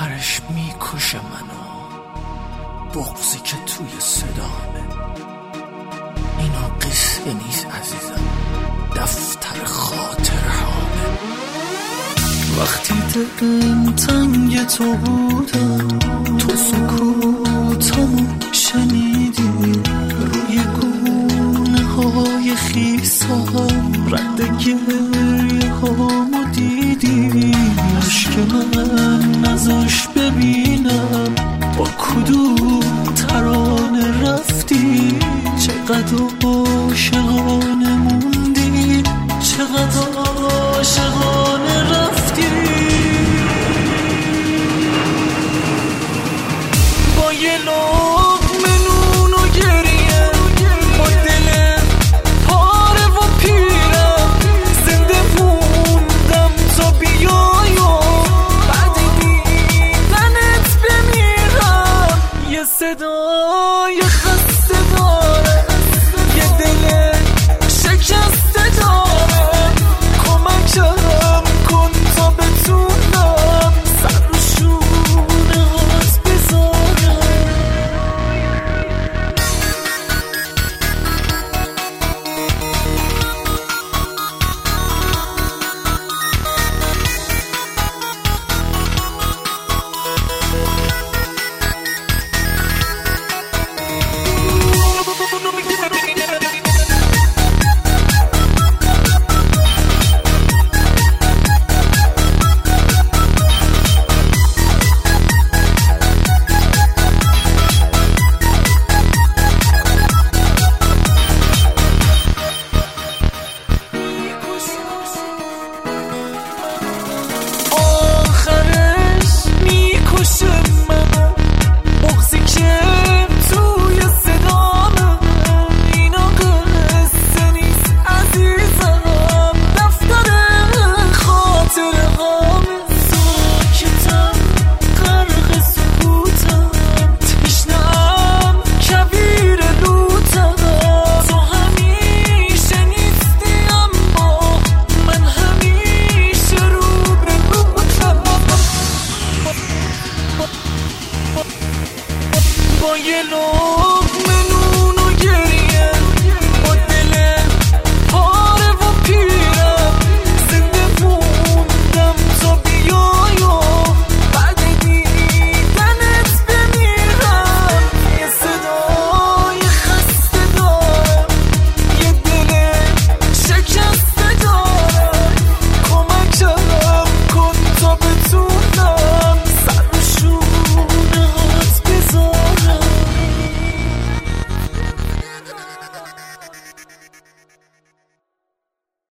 آخرش میکشه منو، بغضی که توی صدامه. اینا قصه نیست عزیزم، دفتر خاطرهامه. وقتی دلم تنگ تو بودم، تو سکوتمو شنیدی، روی گونه های خیسم رد گریه هامو دیدی. عشق من نذاش ببینم با کدوم ترانه رفتی، چقدر عاشقانه